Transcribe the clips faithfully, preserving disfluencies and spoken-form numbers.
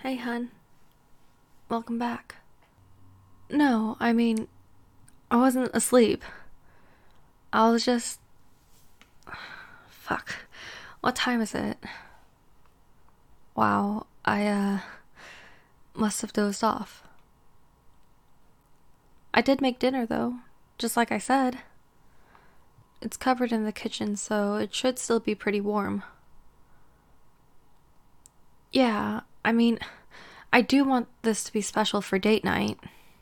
Hey, hun. Welcome back. No, I mean, I wasn't asleep. I was just. Fuck. What time is it? Wow, I, uh. must have dozed off. I did make dinner, though, just like I said. It's covered in the kitchen, so it should still be pretty warm. Yeah, I mean, I do want this to be special for date night.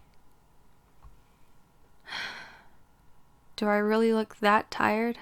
Do I really look that tired?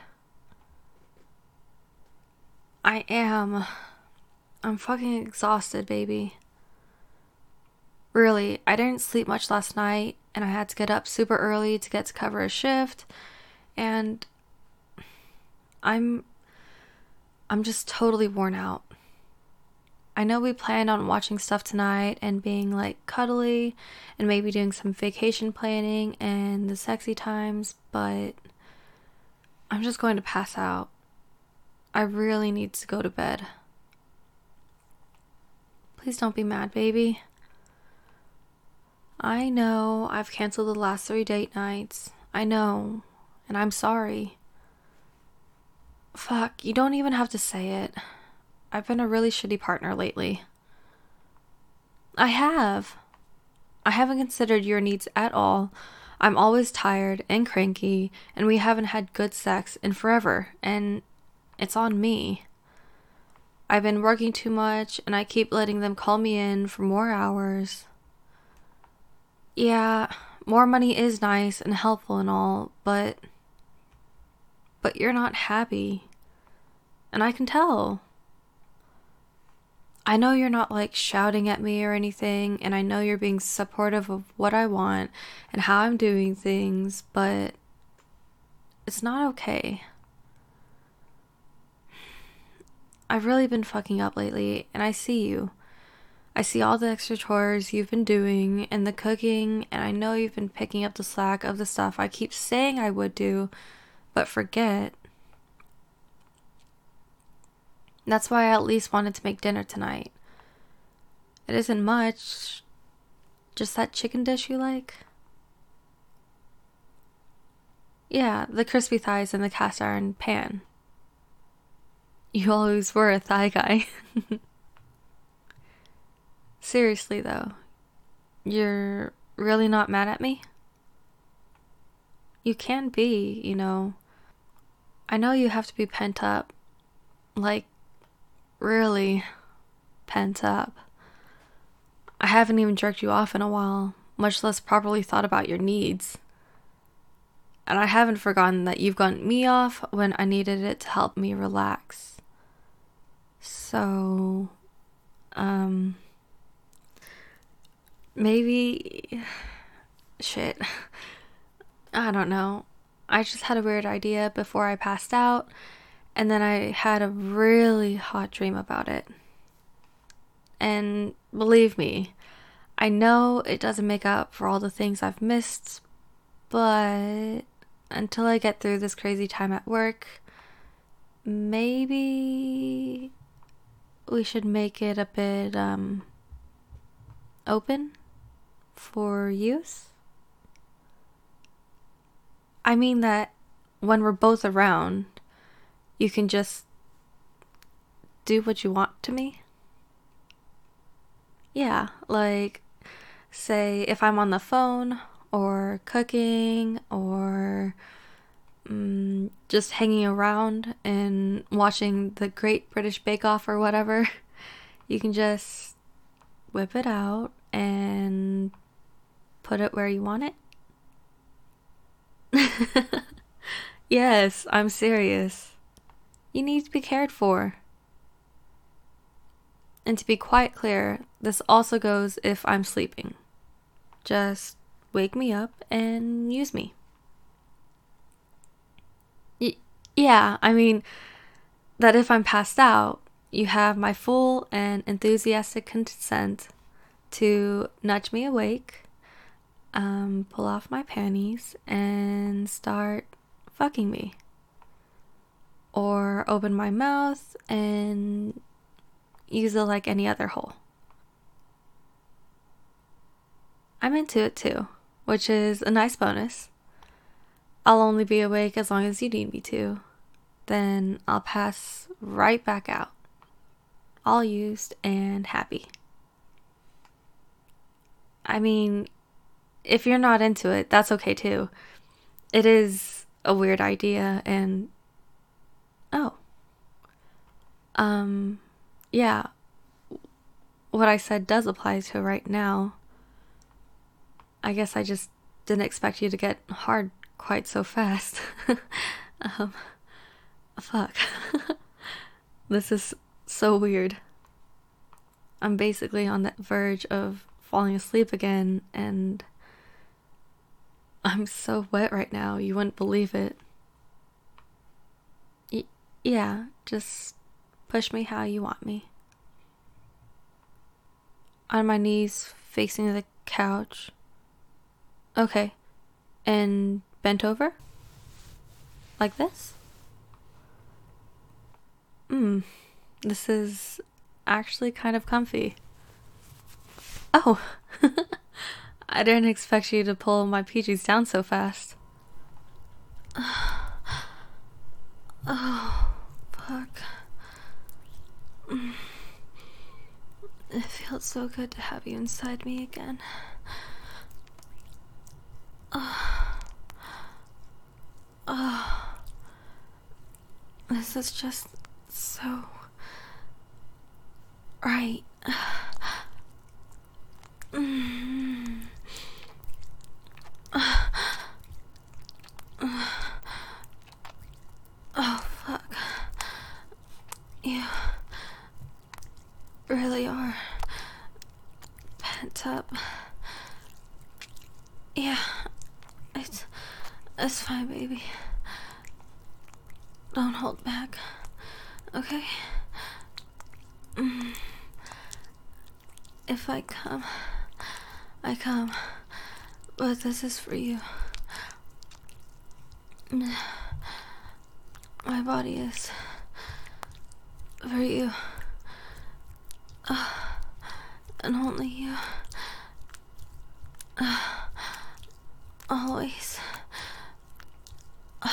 I am. I'm fucking exhausted, baby. Really, I didn't sleep much last night, and I had to get up super early to get to cover a shift, and I'm I'm just totally worn out. I know we planned on watching stuff tonight and being like cuddly and maybe doing some vacation planning and the sexy times, but I'm just going to pass out. I really need to go to bed. Please don't be mad, baby. I know I've canceled the last three date nights. I know, and I'm sorry. Fuck, you don't even have to say it. I've been a really shitty partner lately. I have. I haven't considered your needs at all. I'm always tired and cranky, and we haven't had good sex in forever, and it's on me. I've been working too much, and I keep letting them call me in for more hours. Yeah, more money is nice and helpful and all, but... But you're not happy. And I can tell. I know you're not like shouting at me or anything, and I know you're being supportive of what I want and how I'm doing things, but it's not okay. I've really been fucking up lately, and I see you. I see all the extra chores you've been doing and the cooking, and I know you've been picking up the slack of the stuff I keep saying I would do, but forget. That's why I at least wanted to make dinner tonight. It isn't much, just that chicken dish you like. Yeah, the crispy thighs in the cast iron pan. You always were a thigh guy. Seriously though, you're really not mad at me? You can be, you know. I know you have to be pent up. Like, really pent up. I haven't even jerked you off in a while, much less properly thought about your needs. And I haven't forgotten that you've gotten me off when I needed it to help me relax. So, um, maybe, shit, I don't know. I just had a weird idea before I passed out, and then I had a really hot dream about it. And believe me, I know it doesn't make up for all the things I've missed, but until I get through this crazy time at work, maybe we should make it a bit, um, open for use. I mean that when we're both around, you can just do what you want to me. Yeah, like, say if I'm on the phone or cooking or mm, just hanging around and watching the Great British Bake Off or whatever, you can just whip it out and put it where you want it. Yes, I'm serious. You need to be cared for. And to be quite clear, this also goes if I'm sleeping. Just wake me up and use me. Y- yeah, I mean, that if I'm passed out, you have my full and enthusiastic consent to nudge me awake, um, pull off my panties, and start fucking me. Or open my mouth and use it like any other hole. I'm into it too, which is a nice bonus. I'll only be awake as long as you need me to. Then I'll pass right back out, all used and happy. I mean, if you're not into it, that's okay too. It is a weird idea, and oh, um, yeah, what I said does apply to right now. I guess I just didn't expect you to get hard quite so fast. um, fuck. This is so weird. I'm basically on the verge of falling asleep again, and I'm so wet right now, you wouldn't believe it. Y- yeah, just push me how you want me. On my knees, facing the couch. Okay. And bent over? Like this? Hmm. This is actually kind of comfy. Oh. I didn't expect you to pull my P Js down so fast. Oh, fuck. It feels so good to have you inside me again. Oh, oh. This is just so right. Mm. Oh, fuck. You really are pent up. Yeah, it's, it's fine, baby. Don't hold back, okay? Mm. If I come, I come, but this is for you. My body is for you. Uh, and only you. Uh, always. Uh,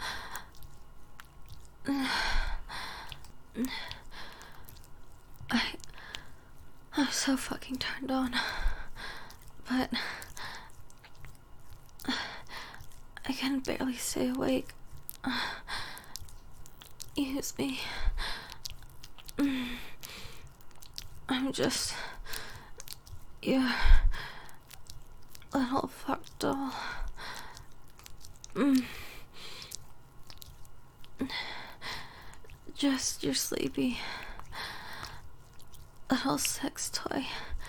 I, I'm so fucking turned on, but I can barely stay awake. Use me. I'm just your little fuck doll. Just your sleepy little sex toy.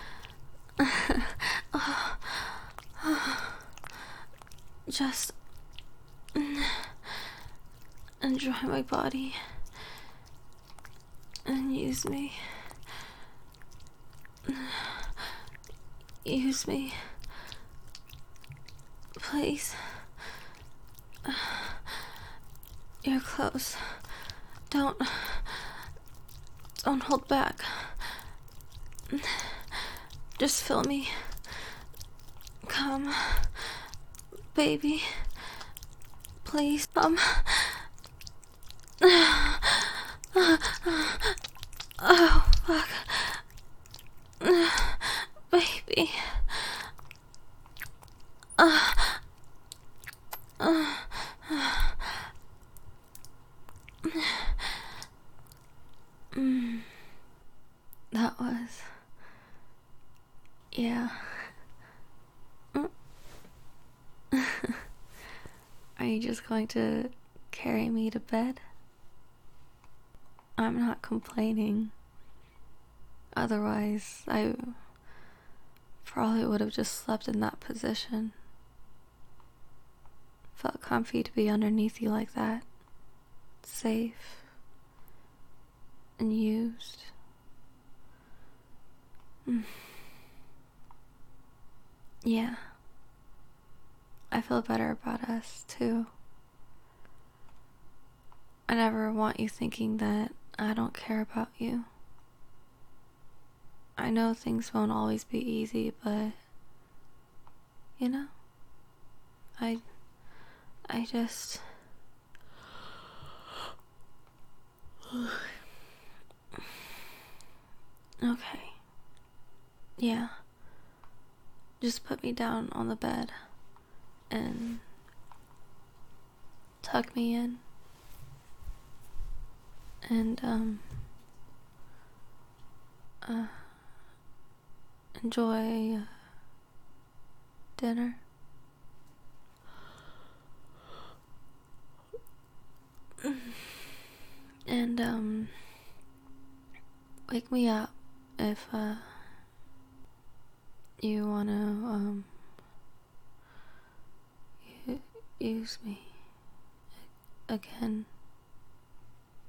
Just enjoy my body and use me. Use me. Please. You're close. Don't. Don't hold back. Just feel me. Come. Baby. Please come. Oh, fuck. Baby. Uh, uh, mm, that was. Yeah. Are you just going to carry me to bed? I'm not complaining. Otherwise, I probably would have just slept in that position. Felt comfy to be underneath you like that. Safe. And used. Mm. Yeah. I feel better about us, too. I never want you thinking that I don't care about you. I know things won't always be easy, but you know? I I just okay. Yeah. Just put me down on the bed and tuck me in and um uh enjoy uh, dinner. And um wake me up if uh you wanna um u- use me again.